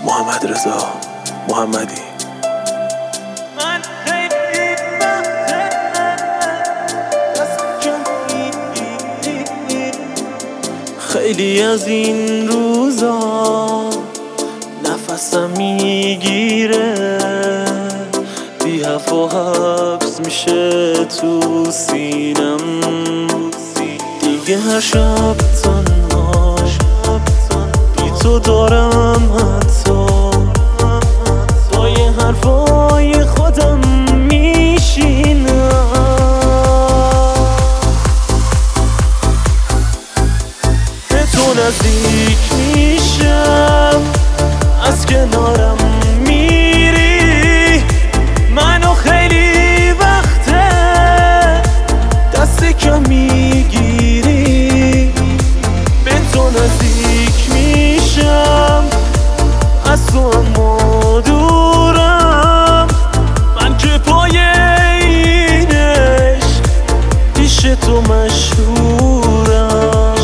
محمد رضا محمدی. خیلی از این روزا نفسم میگیره، بی حرف و حبس میشه تو سینم. دیگه هر شب تنها بی تو دارم، حتی با یه حرفای خودم میشینم. به تو نزدیک میشم، از کنارم میری، منو خیلی وقته دست کم میگیری. به تو نزدیک میشم، از تو اما دورم، من که پای اینش پیش تو مشهورم.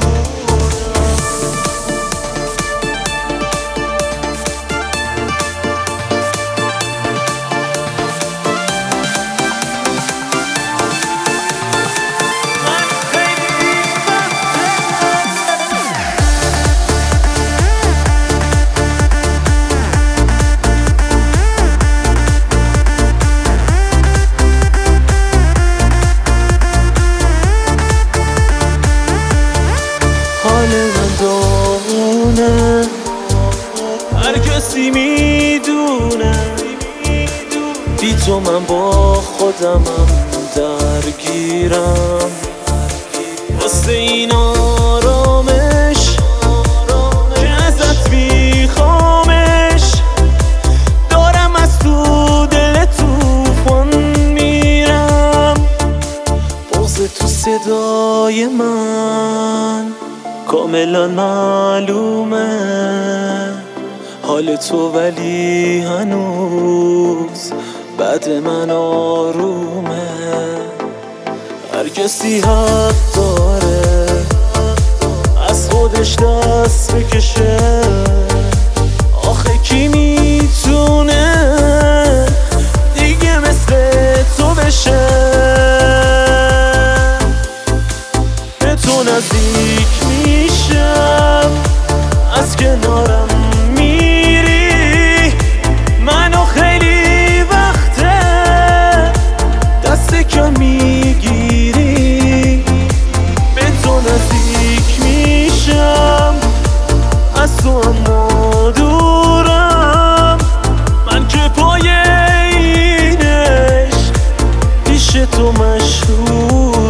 داغونه، هر کسی میدونه، بی تو من با خودمم درگیرم. واسه این آرامش که ازت میخوامش، دارم از تو دل توفان میرم. باز تو صدای من کاملا معلومه حال تو، ولی هنوز بعد من آرومه. هر کسی حق داره از خودش دست بکشه، آخه کی میتونه دیگه مثل تو بشه. به تو نزدیک میشم، از کنارم میری، منو خیلی وقته دست کم میگیری. به تو نزدیک میشم، از تو اما دورم، من که پای اینش پیش تو مشهور.